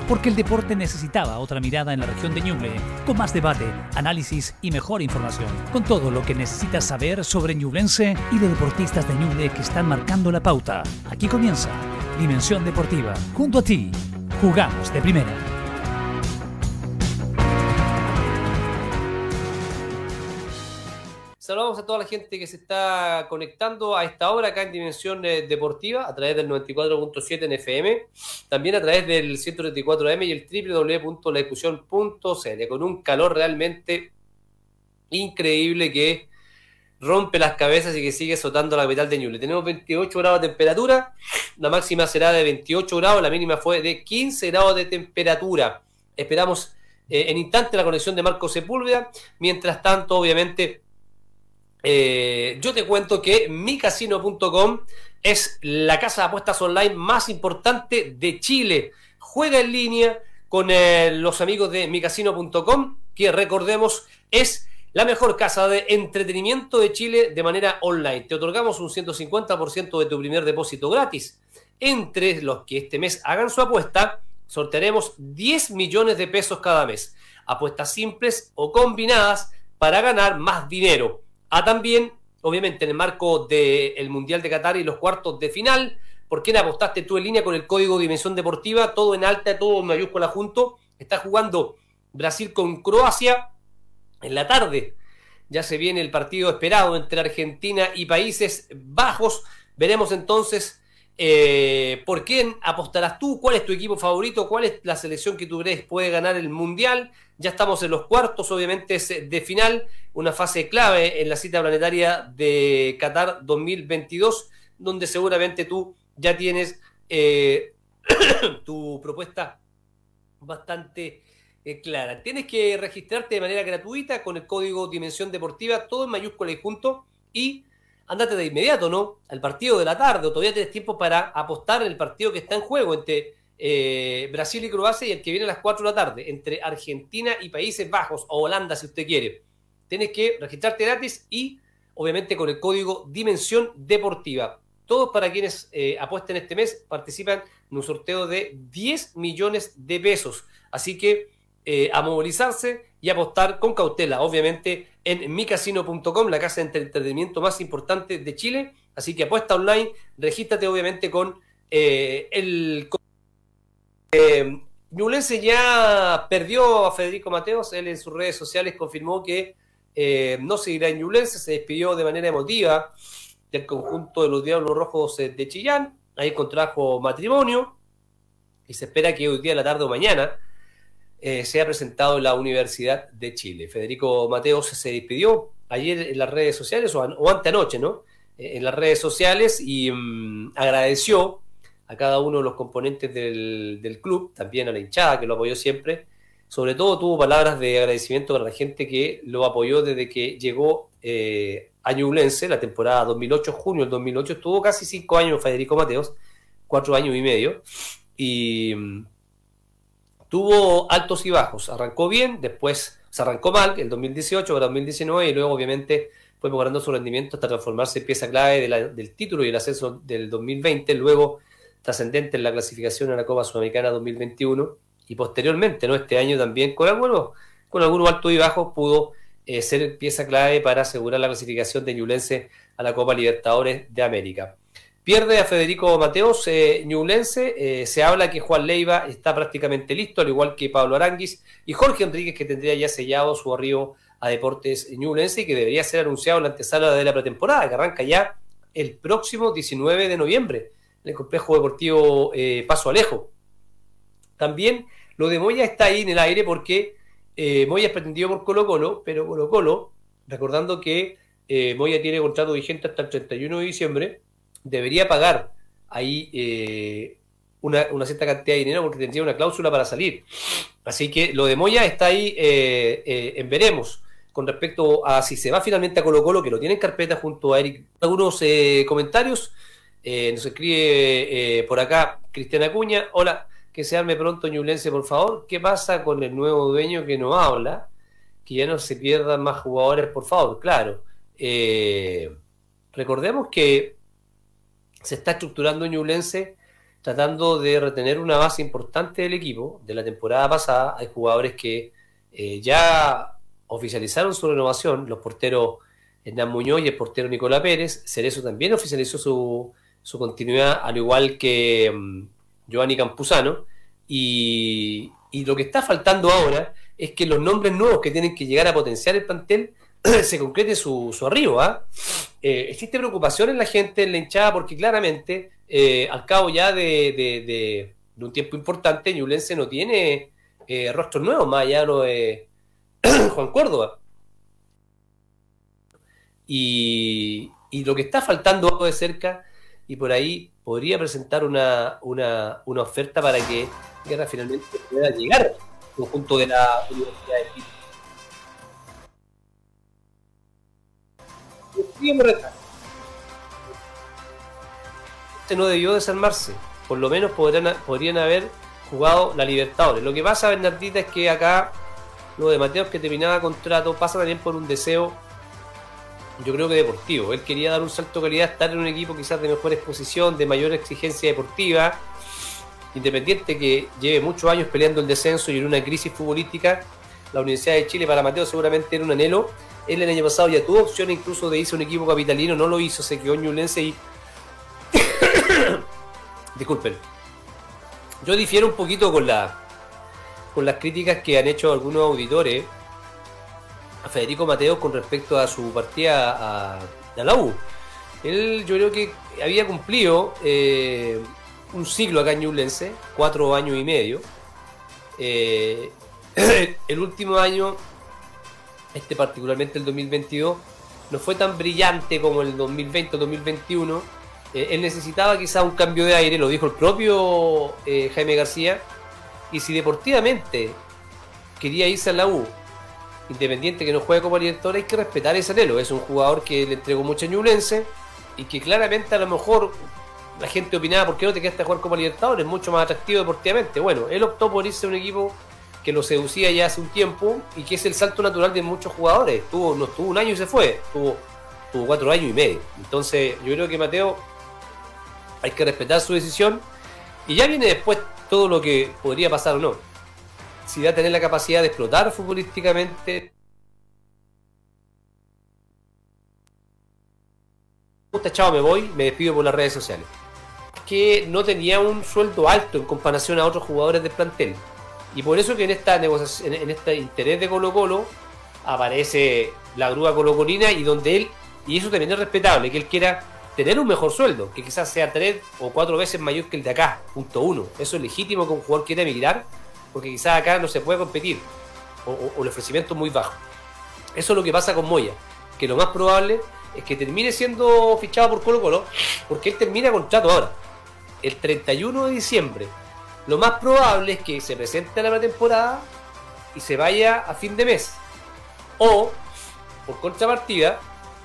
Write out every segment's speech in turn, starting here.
porque el deporte necesitaba otra mirada en la región de Ñuble, con más debate, análisis y mejor información, con todo lo que necesitas saber sobre ñublense y de deportistas de Ñuble que están marcando la pauta. Aquí comienza Dimensión Deportiva, junto a ti, jugamos de primera. Saludamos a toda la gente que se está conectando a esta hora acá en Dimensión Deportiva a través del 94.7 en FM, también a través del 134M y el www.ladiscusión.cl, con un calor realmente increíble que rompe las cabezas y que sigue azotando la capital de Ñuble. Tenemos 28 grados de temperatura, la máxima será de 28 grados, la mínima fue de 15 grados de temperatura. Esperamos en instante la conexión de Marco Sepúlveda. Mientras tanto, obviamente, yo te cuento que micasino.com es la casa de apuestas online más importante de Chile. Juega en línea con los amigos de micasino.com, que recordemos es la mejor casa de entretenimiento de Chile de manera online. Te otorgamos un 150% de tu primer depósito gratis. Entre los que este mes hagan su apuesta, sortearemos 10 millones de pesos cada mes. Apuestas simples o combinadas para ganar más dinero. También, obviamente, en el marco del Mundial de Qatar y los cuartos de final, ¿por qué no apostaste tú en línea con el código Dimensión Deportiva? Todo en alta, todo en mayúscula junto. Está jugando Brasil con Croacia en la tarde. Ya se viene el partido esperado entre Argentina y Países Bajos. Veremos entonces por quién apostarás tú, cuál es tu equipo favorito, cuál es la selección que tú crees puede ganar el Mundial. Ya estamos en los cuartos, obviamente es de final, una fase clave en la cita planetaria de Qatar 2022, donde seguramente tú ya tienes tu propuesta bastante clara. Tienes que registrarte de manera gratuita con el código Dimensión Deportiva, todo en mayúscula y junto, y ándate de inmediato, ¿no?, al partido de la tarde, o todavía tienes tiempo para apostar en el partido que está en juego entre Brasil y Croacia, y el que viene a las 4 de la tarde entre Argentina y Países Bajos, o Holanda si usted quiere. Tienes que registrarte gratis y obviamente con el código Dimensión Deportiva. Todos para quienes apuesten este mes participan en un sorteo de 10 millones de pesos. Así que a movilizarse y apostar con cautela, obviamente en micasino.com, la casa de entretenimiento más importante de Chile. Así que apuesta online, regístrate obviamente con el... Ñublense ya perdió a Federico Mateos. Él en sus redes sociales confirmó que no seguirá en Ñublense, se despidió de manera emotiva del conjunto de los Diablos Rojos de Chillán. Ahí contrajo matrimonio y se espera que hoy día, a la tarde o mañana, sea presentado en la Universidad de Chile. Federico Mateos se despidió ayer en las redes sociales, o anteanoche, ¿no?, en las redes sociales, y agradeció a cada uno de los componentes del club, también a la hinchada que lo apoyó siempre. Sobre todo tuvo palabras de agradecimiento para la gente que lo apoyó desde que llegó a Ñublense, la temporada 2008, junio del 2008, estuvo casi 5 años Federico Mateos, 4 años y medio, y tuvo altos y bajos. Arrancó bien, después se arrancó mal, el 2018, ahora 2019, y luego obviamente fue mejorando su rendimiento hasta transformarse en pieza clave del título y el ascenso del 2020, luego trascendente en la clasificación a la Copa Sudamericana 2021, y posteriormente, ¿no?, este año también con algunos altos y bajos pudo ser pieza clave para asegurar la clasificación de Ñublense a la Copa Libertadores de América. Pierde a Federico Mateos Ñublense. Se habla que Juan Leiva está prácticamente listo, al igual que Pablo Aránguiz y Jorge Enríquez, que tendría ya sellado su arribo a Deportes Ñublense y que debería ser anunciado en la antesala de la pretemporada, que arranca ya el próximo 19 de noviembre en el complejo deportivo Paso Alejo. También lo de Moya está ahí en el aire porque Moya es pretendido por Colo-Colo, pero Colo-Colo, recordando que Moya tiene contrato vigente hasta el 31 de diciembre, debería pagar ahí una cierta cantidad de dinero porque tendría una cláusula para salir. Así que lo de Moya está ahí en veremos. Con respecto a si se va finalmente a Colo-Colo, que lo tiene en carpeta junto a Eric. Algunos comentarios. Nos escribe por acá Cristian Acuña: hola, que se arme pronto Ñublense, por favor. ¿Qué pasa con el nuevo dueño que no habla? Que ya no se pierdan más jugadores, por favor. Claro. Recordemos que se está estructurando Ñublense tratando de retener una base importante del equipo. De la temporada pasada hay jugadores que ya oficializaron su renovación, los porteros Hernán Muñoz y el portero Nicolás Pérez. Cerezo también oficializó su continuidad, al igual que Giovanni Campuzano. Y lo que está faltando ahora es que los nombres nuevos que tienen que llegar a potenciar el plantel se concrete su arribo. Existe preocupación en la gente, en la hinchada, porque claramente al cabo ya de un tiempo importante, Ñublense no tiene rostros nuevos, más allá de lo de Juan Córdoba. Y lo que está faltando de cerca, y por ahí podría presentar una oferta para que Guerra finalmente pueda llegar al conjunto de la Universidad de Chile. Este no debió desarmarse. Por lo menos podrían haber jugado la Libertadores. Lo que pasa, Bernardita, es que acá lo de Mateos, que terminaba contrato, pasa también por un deseo, yo creo que deportivo. Él quería dar un salto de calidad, estar en un equipo quizás de mejor exposición, de mayor exigencia deportiva. Independiente, que lleve muchos años peleando el descenso y en una crisis futbolística, la Universidad de Chile para Mateo seguramente era un anhelo. Él el año pasado ya tuvo opción incluso de irse a un equipo capitalino, no lo hizo, se quedó en Ñublense y disculpen, yo difiero un poquito con las críticas que han hecho algunos auditores a Federico Mateos con respecto a su partida a la U. Él, yo creo que había cumplido un ciclo acá en Ñublense, 4 años y medio. El último año, particularmente el 2022, no fue tan brillante como el 2020 o 2021. Él necesitaba quizá un cambio de aire, lo dijo el propio Jaime García, y si deportivamente quería irse a la U, independiente que no juegue Copa Libertadores, hay que respetar ese anhelo. Es un jugador que le entregó mucho a Ñublense y que claramente a lo mejor la gente opinaba, ¿por qué no te quedaste a jugar Copa Libertadores? Es mucho más atractivo deportivamente. Bueno, él optó por irse a un equipo que lo seducía ya hace un tiempo y que es el salto natural de muchos jugadores. No estuvo un año y se fue, tuvo 4 años y medio. Entonces yo creo que Mateo, hay que respetar su decisión y ya viene después todo lo que podría pasar o no. Si va a tener la capacidad de explotar futbolísticamente, chao, me voy, me despido por las redes sociales. Que no tenía un sueldo alto en comparación a otros jugadores del plantel. Y por eso que en esta negociación, en este interés de Colo Colo, aparece la grúa colocolina, y donde él, y eso también es respetable, que él quiera tener un mejor sueldo, que quizás sea 3 o 4 veces mayor que el de acá, punto uno. Eso es legítimo que un jugador quiera emigrar, porque quizás acá no se puede competir, o el ofrecimiento es muy bajo. Eso es lo que pasa con Moya, que lo más probable es que termine siendo fichado por Colo Colo, porque él termina contrato ahora, el 31 de diciembre. Lo más probable es que se presente a la pretemporada y se vaya a fin de mes. O, por contrapartida,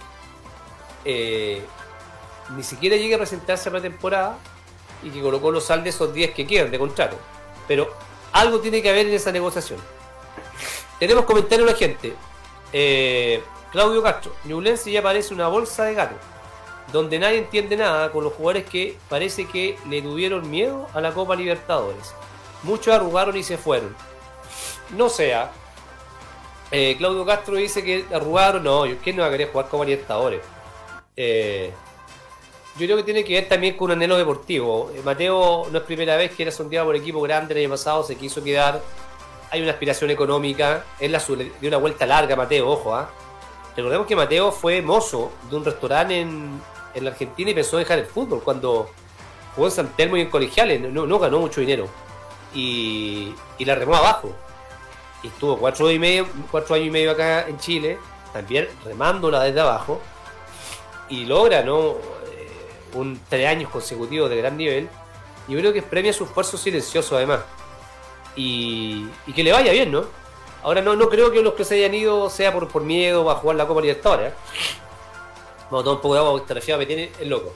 ni siquiera llegue a presentarse a pretemporada y que Colo Colo salde esos 10 que quedan de contrato. Pero algo tiene que haber en esa negociación. Tenemos comentarios de la gente. Claudio Castro: Ñublense ya parece una bolsa de gato, donde nadie entiende nada, con los jugadores que parece que le tuvieron miedo a la Copa Libertadores. Muchos arrugaron y se fueron. No sea. Claudio Castro dice que arrugaron. No, ¿quién no va a querer jugar Copa Libertadores? Yo creo que tiene que ver también con un anhelo deportivo. Mateo no es primera vez que era sondeado por equipo grande. El año pasado se quiso quedar. Hay una aspiración económica. Él dio una vuelta larga, Mateo, ojo. Recordemos que Mateo fue mozo de un restaurante en la Argentina y pensó dejar el fútbol cuando jugó en San Telmo y en Colegiales. No ganó mucho dinero y la remó abajo, y estuvo 4 años y medio acá en Chile también remándola desde abajo, y logra un 3 años consecutivos de gran nivel. Y yo creo que premia su esfuerzo silencioso además, y que le vaya bien, ¿no? Ahora no creo que los que se hayan ido sea por miedo a jugar la Copa Libertadores. Vamos a tomar un poco de agua porque esta refiada me tiene el loco.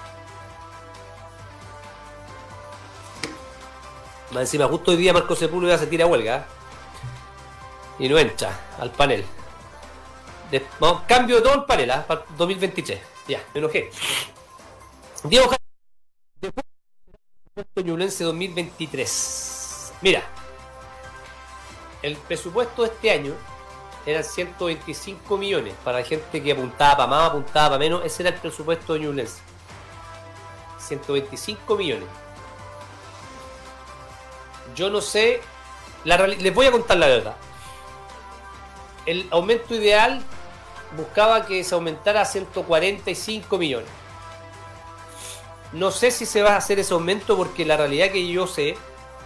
Más encima, justo hoy día Marco Sepúlveda se tira a huelga y no entra al panel. Cambio de todo el panel para 2023. Ya, me enojé. Diego, presupuesto Ñublense 2023. Mira, el presupuesto de este año eran 125 millones. Para la gente que apuntaba para más, apuntaba para menos, ese era el presupuesto de Ñublense. 125 millones. Yo no sé, les voy a contar la verdad. El aumento ideal buscaba que se aumentara a 145 millones. No sé si se va a hacer ese aumento, porque la realidad que yo sé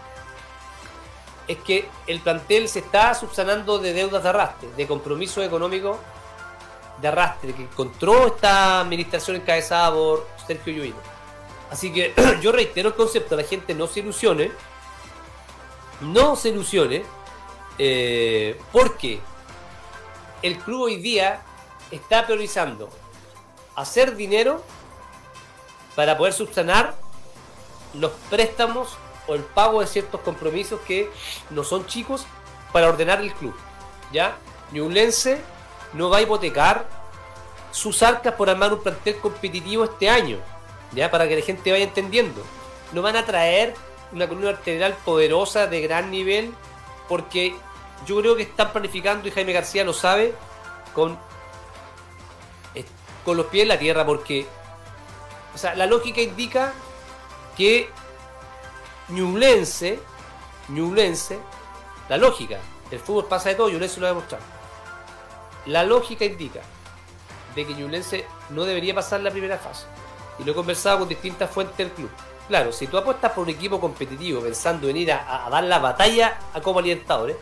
es que el plantel se está subsanando de deudas de arrastre, de compromisos económicos de arrastre que encontró esta administración encabezada por Sergio Lluino. Así que yo reitero el concepto, la gente no se ilusione, porque el club hoy día está priorizando hacer dinero para poder subsanar los préstamos o el pago de ciertos compromisos que no son chicos para ordenar el club. ¿Ya? Ñublense no va a hipotecar sus arcas por armar un plantel competitivo este año, ¿ya? Para que la gente vaya entendiendo. No van a traer una columna vertebral poderosa de gran nivel, porque yo creo que están planificando, y Jaime García lo sabe, con los pies en la tierra, porque o sea, la lógica indica que Ñublense, la lógica, el fútbol pasa de todo, Ñublense lo ha demostrado. La lógica indica de que Ñublense no debería pasar la primera fase, y lo he conversado con distintas fuentes del club. Claro, si tú apuestas por un equipo competitivo pensando en ir a dar la batalla a Copa Libertadores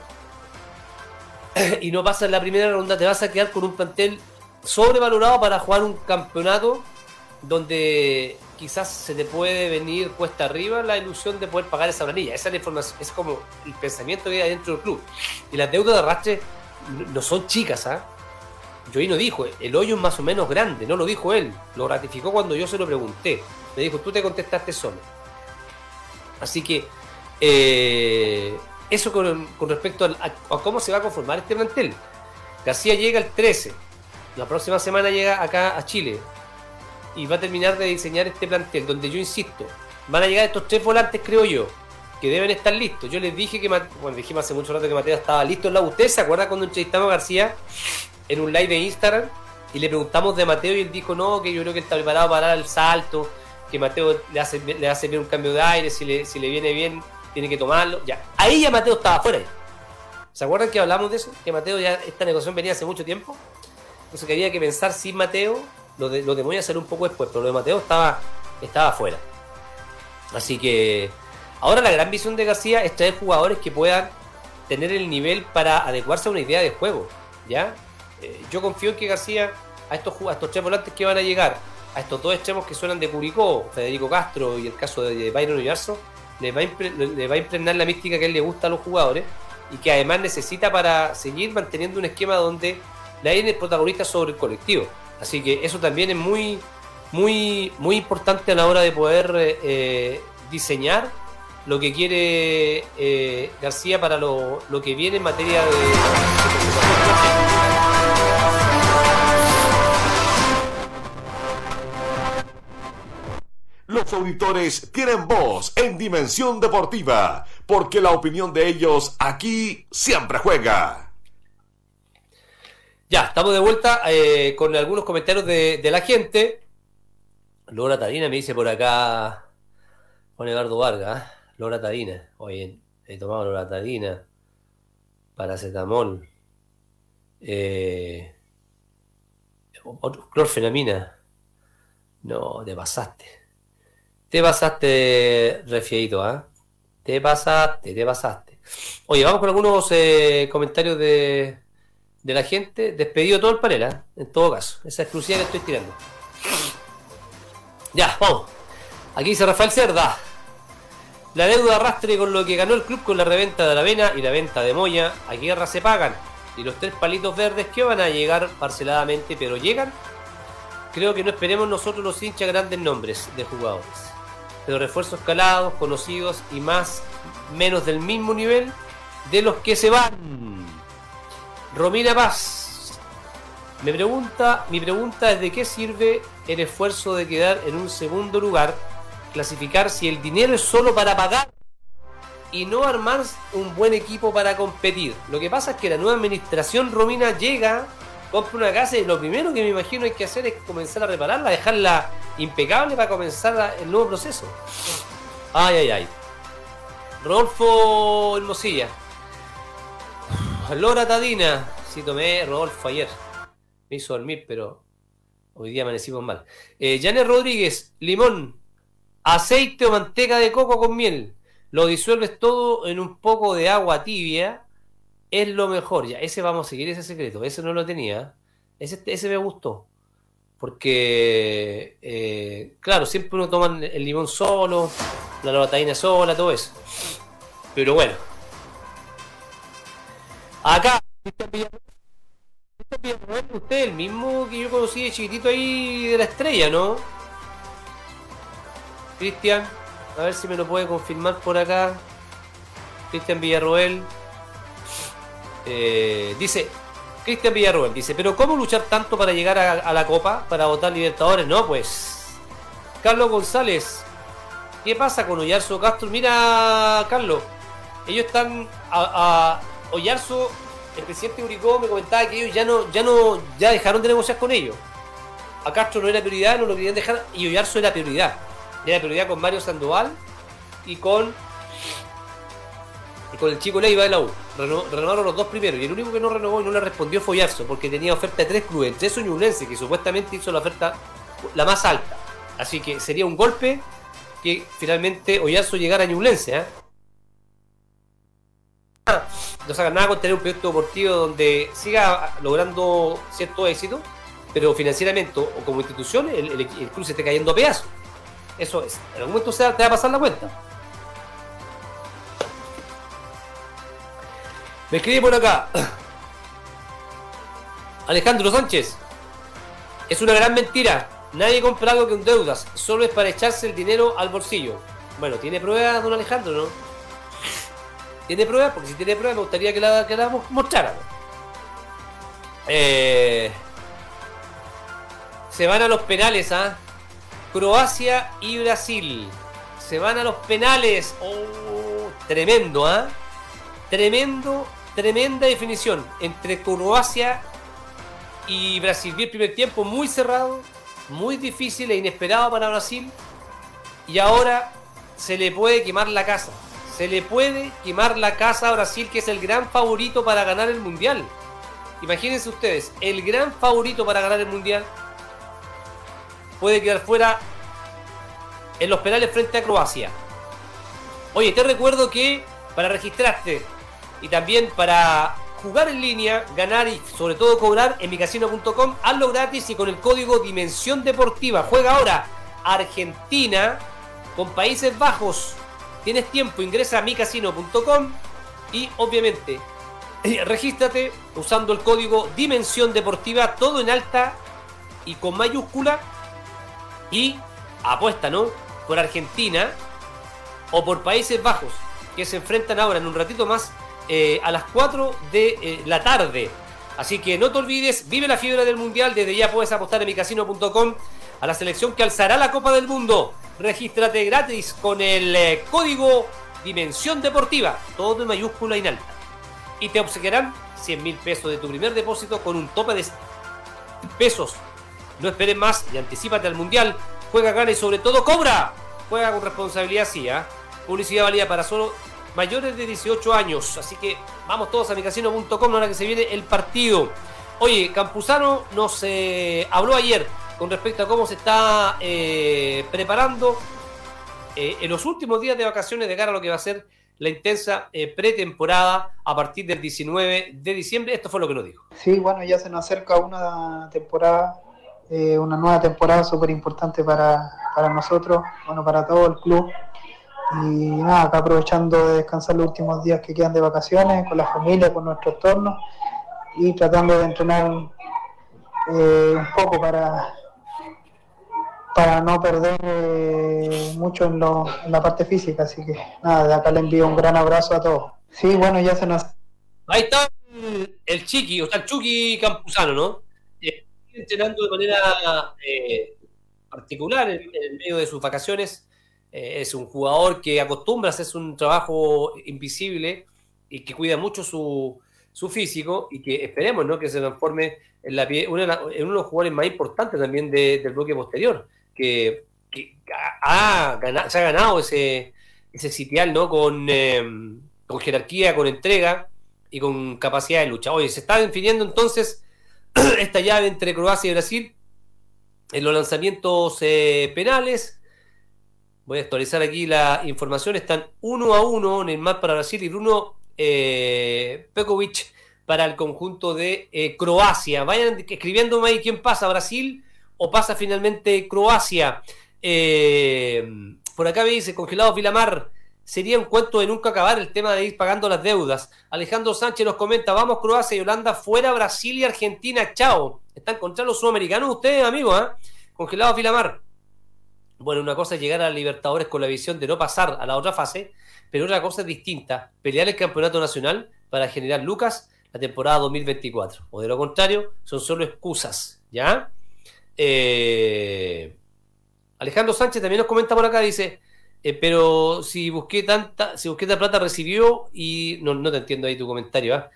y no pasas la primera ronda, te vas a quedar con un plantel sobrevalorado para jugar un campeonato donde quizás se te puede venir cuesta arriba la ilusión de poder pagar esa planilla. Esa es la información, es como el pensamiento que hay dentro del club. Y las deudas de arrastre no son chicas, ¿ah? Lluino dijo, el hoyo es más o menos grande, no lo dijo él, lo ratificó cuando yo se lo pregunté. Me dijo, tú te contestaste solo. Así que eso con respecto a cómo se va a conformar este plantel. García llega el 13, la próxima semana llega acá a Chile y va a terminar de diseñar este plantel, donde yo insisto, van a llegar estos 3 volantes, creo yo, que deben estar listos. Yo les dije que, bueno, dijimos hace mucho rato que Mateo estaba listo en la U. ¿Ustedes se acuerdan cuando entrevistamos a García en un live de Instagram y le preguntamos de Mateo y él dijo no, que yo creo que él está preparado para dar el salto, que Mateo le hace bien un cambio de aire, si le viene bien tiene que tomarlo? Ya, ahí ya Mateo estaba fuera. ¿Se acuerdan que hablamos de eso? Que Mateo ya, esta negociación venía hace mucho tiempo. Entonces que había que pensar sin Mateo. Lo de Moya hacer un poco después, pero lo de Mateo estaba fuera. Así que ahora la gran visión de García es traer jugadores que puedan tener el nivel para adecuarse a una idea de juego, ¿ya? Yo confío en que García, a estos 3 volantes que van a llegar, a estos 2 extremos que suenan de Curicó, Federico Castro y el caso de Byron Oyarzo, le va a impregnar la mística que a él le gusta a los jugadores y que además necesita para seguir manteniendo un esquema donde nadie es el protagonista sobre el colectivo. Así que eso también es muy, muy, muy importante a la hora de poder diseñar lo que quiere García para lo que viene en materia de... Los auditores tienen voz en Dimensión Deportiva, porque la opinión de ellos aquí siempre juega. Ya, estamos de vuelta con algunos comentarios de la gente. Laura Tarina me dice por acá, Juan Eduardo Vargas, Laura Tarina. Oye, he tomado Laura Tarina, paracetamol, clorfenamina. No, te pasaste. Te pasaste, refiadito, ¿ah? Te pasaste. Oye, vamos con algunos comentarios de la gente. Despedido todo el panel, ¿eh? En todo caso, esa exclusiva que estoy tirando. Ya, vamos. Aquí dice Rafael Cerda. La deuda de arrastre con lo que ganó el club con la reventa de Aravena y la venta de Moya, a guerra se pagan. Y los 3 palitos verdes que van a llegar parceladamente, pero llegan. Creo que no esperemos nosotros los hinchas grandes nombres de jugadores, pero refuerzos calados, conocidos y menos del mismo nivel de los que se van. Romina Paz. Mi pregunta es: ¿de qué sirve el esfuerzo de quedar en un segundo lugar clasificar si el dinero es solo para pagar y no armar un buen equipo para competir? Lo que pasa es que la nueva administración Romina llega, compra una casa y lo primero que me imagino hay que hacer es comenzar a repararla, dejarla impecable para comenzar el nuevo proceso. Ay. Rodolfo Hermosilla. Lora Tadina. Sí, tomé Rodolfo ayer. Me hizo dormir, pero hoy día amanecimos mal. Janet Rodríguez. Limón, aceite o manteca de coco con miel. Lo disuelves todo en un poco de agua tibia. Es lo mejor. Ya, ese vamos a seguir, ese secreto. Ese no lo tenía. Ese me gustó. Porque, claro, siempre uno toma el limón solo, la loratadina sola, todo eso. Pero bueno. Acá, Cristian Villarroel, usted el mismo que yo conocí de chiquitito ahí de la Estrella, ¿no? Cristian, a ver si me lo puede confirmar por acá. Cristian Villarroel. Dice... Cristian Villarroel dice, pero ¿cómo luchar tanto para llegar a la Copa? ¿Para votar Libertadores? No, pues... Carlos González, ¿qué pasa con Oyarzo Castro? Mira, Carlos, ellos están... Oyarzo, el presidente Curicó me comentaba que ellos ya dejaron de negociar con ellos. A Castro no era prioridad, no lo querían dejar, y Oyarzo era prioridad. Era prioridad con Mario Sandoval y con el chico Leiva de la U. Renovaron los dos primeros, y el único que no renovó y no le respondió fue Oyarzo, porque tenía oferta de 3 clubes, entre eso Ñublense, que supuestamente hizo la oferta la más alta. Así que sería un golpe que finalmente Oyarzo llegara a Ñublense, No saca nada con tener un proyecto deportivo donde siga logrando cierto éxito, pero financieramente o como institución el club se esté cayendo a pedazos. Eso es. En algún momento te va a pasar la cuenta. Me escribe por acá Alejandro Sánchez. Es una gran mentira. Nadie compra algo con deudas. Solo es para echarse el dinero al bolsillo. Bueno, ¿tiene pruebas, don Alejandro, no? ¿Tiene pruebas? Porque si tiene pruebas me gustaría que la mostrara. Se van a los penales, Croacia y Brasil. Se van a los penales. Oh, tremendo, Tremenda definición entre Croacia y Brasil. Vi el primer tiempo muy cerrado, muy difícil e inesperado para Brasil. Y ahora se le puede quemar la casa. Se le puede quemar la casa a Brasil, que es el gran favorito para ganar el Mundial. Imagínense ustedes, el gran favorito para ganar el Mundial puede quedar fuera en los penales frente a Croacia. Oye, te recuerdo que para registrarte y también para jugar en línea, ganar y sobre todo cobrar en micasino.com, hazlo gratis y con el código Dimensión Deportiva. Juega ahora Argentina con Países Bajos. Tienes tiempo, ingresa a micasino.com y obviamente regístrate usando el código Dimensión Deportiva, todo en alta y con mayúscula, y apuesta, ¿no?, por Argentina o por Países Bajos, que se enfrentan ahora en un ratito más a las 4 de la tarde. Así que no te olvides, vive la fiebre del Mundial. Desde ya puedes apostar en micasino.com a la selección que alzará la Copa del Mundo. Regístrate gratis con el código Dimensión Deportiva, todo en mayúscula y en alta, y te obsequiarán 100.000 pesos de tu primer depósito con un tope de pesos. No esperes más y anticípate al Mundial. Juega, gana y sobre todo cobra. Juega con responsabilidad, sí, Publicidad válida para solo mayores de 18 años. Así que vamos todos a micasino.com ahora que se viene el partido. Oye, Campuzano nos habló ayer con respecto a cómo se está preparando en los últimos días de vacaciones de cara a lo que va a ser la intensa pretemporada a partir del 19 de diciembre. Esto fue lo que nos dijo. Sí, bueno, ya se nos acerca una temporada, una nueva temporada súper importante para nosotros, bueno, para todo el club. Y nada, acá aprovechando de descansar los últimos días que quedan de vacaciones, con la familia, con nuestro entorno, y tratando de entrenar un poco para no perder mucho en la parte física. Así que nada, de acá le envío un gran abrazo a todos. Sí, bueno, ya se nos... Ahí está el Chiqui, o sea, el Chucky Campuzano, ¿no? Entrenando de manera particular en medio de sus vacaciones. es un jugador que acostumbra a hacer un trabajo invisible y que cuida mucho su físico y que esperemos, ¿no?, que se transforme en uno de los jugadores más importantes también del bloque posterior, que se ha ganado ese sitial, ¿no?, con jerarquía, con entrega y con capacidad de lucha. Oye, se está definiendo entonces esta llave entre Croacia y Brasil en los lanzamientos penales. Voy a actualizar aquí la información. Están 1-1 Neymar para Brasil y Bruno Pekovic para el conjunto de Croacia. Vayan escribiéndome ahí quién pasa, Brasil o pasa finalmente Croacia. Por acá me dice, Congelados Vilamar, sería un cuento de nunca acabar el tema de ir pagando las deudas. Alejandro Sánchez nos comenta, vamos Croacia y Holanda, fuera Brasil y Argentina, chao. ¿Están contra los sudamericanos ustedes, amigos? Congelados Vilamar. Bueno, una cosa es llegar a Libertadores con la visión de no pasar a la otra fase, pero otra cosa es distinta, pelear el campeonato nacional para generar lucas la temporada 2024. O de lo contrario, son solo excusas, ¿ya? Alejandro Sánchez también nos comenta por acá, dice, pero si busqué tanta plata recibió y... No te entiendo ahí tu comentario,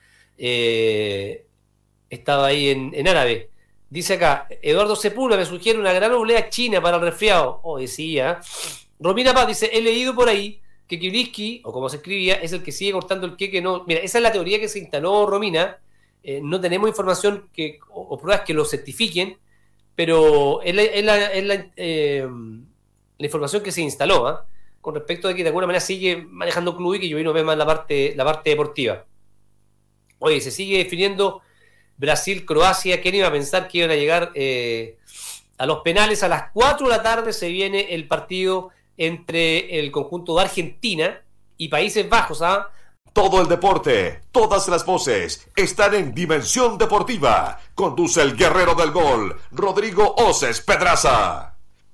estaba ahí en árabe. Dice acá, Eduardo Sepúlveda me sugiere una gran oblea china para el resfriado. Oh, decía. Romina Paz dice, he leído por ahí que Kibriski, o como se escribía, es el que sigue cortando el queque. No, mira, esa es la teoría que se instaló, Romina. No tenemos información o pruebas que lo certifiquen, pero es la información que se instaló, con respecto de que de alguna manera sigue manejando club y que yo hoy no veo más la parte deportiva. Oye, se sigue definiendo Brasil-Croacia. ¿Quién iba a pensar que iban a llegar a los penales? A las 4 de la tarde se viene el partido entre el conjunto de Argentina y Países Bajos. Todo el deporte, todas las voces están en Dimensión Deportiva. Conduce el guerrero del gol, Rodrigo Oces Pedraza.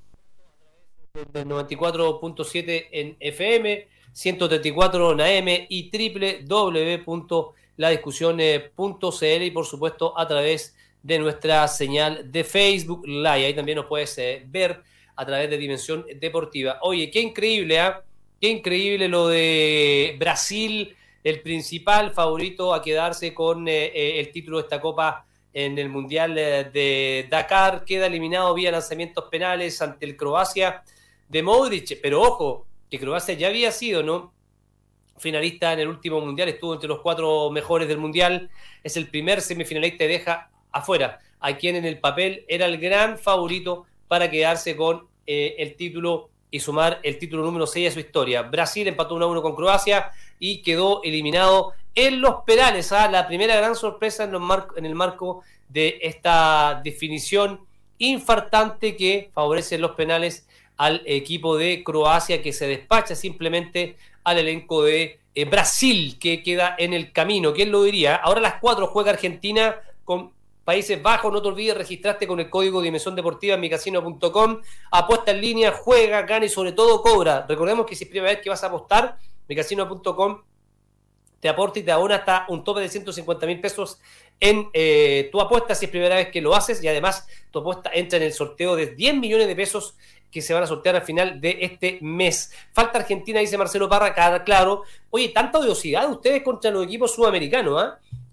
94.7 en FM, 134 en AM y www.ladiscusión.cl y por supuesto a través de nuestra señal de Facebook Live. Ahí también nos puedes ver a través de Dimensión Deportiva. Oye, qué increíble, qué increíble lo de Brasil, el principal favorito a quedarse con el título de esta Copa en el Mundial de Dakar. Queda eliminado vía lanzamientos penales ante el Croacia de Modric, pero ojo, que Croacia ya había sido, ¿no?, finalista en el último Mundial, estuvo entre los 4 mejores del Mundial, es el primer semifinalista y deja afuera a quien en el papel era el gran favorito para quedarse con el título y sumar el título número 6 a su historia. Brasil empató 1-1 con Croacia y quedó eliminado en los penales. La primera gran sorpresa en el marco de esta definición infartante que favorece los penales al equipo de Croacia, que se despacha simplemente al elenco de Brasil, que queda en el camino. ¿Quién lo diría? Ahora a las 4 juega Argentina con Países Bajos. No te olvides registrarte con el código Dimensión Deportiva en micasino.com. Apuesta en línea, juega, gana y sobre todo cobra. Recordemos que si es primera vez que vas a apostar, micasino.com te aporta y te abona hasta un tope de 150.000 pesos en tu apuesta si es primera vez que lo haces, y además tu apuesta entra en el sorteo de 10 millones de pesos que se van a sortear al final de este mes. Falta Argentina, dice Marcelo Parra, claro. Oye, tanta odiosidad de ustedes contra los equipos sudamericanos,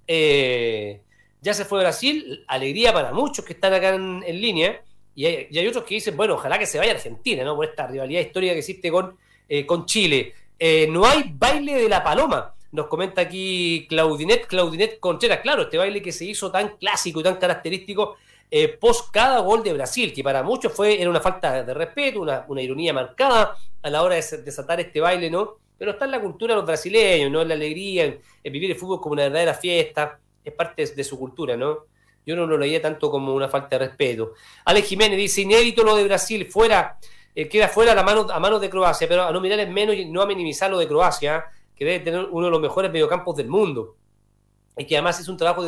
ya se fue Brasil, alegría para muchos que están acá en línea, y hay otros que dicen, bueno, ojalá que se vaya Argentina, ¿no?, por esta rivalidad histórica que existe con Chile. No hay baile de la paloma, nos comenta aquí Claudinet Contreras. Claro, este baile que se hizo tan clásico y tan característico post cada gol de Brasil, que para muchos era una falta de respeto, una ironía marcada a la hora de desatar este baile, ¿no? Pero está en la cultura de los brasileños, ¿no?, en la alegría, en vivir el fútbol como una verdadera fiesta, es parte de su cultura, ¿no? Yo no lo leía tanto como una falta de respeto. Alex Jiménez dice, inédito lo de Brasil, queda fuera a manos de Croacia, pero a no mirar en menos y no a minimizar lo de Croacia, que debe tener uno de los mejores mediocampos del mundo, y que además es un trabajo de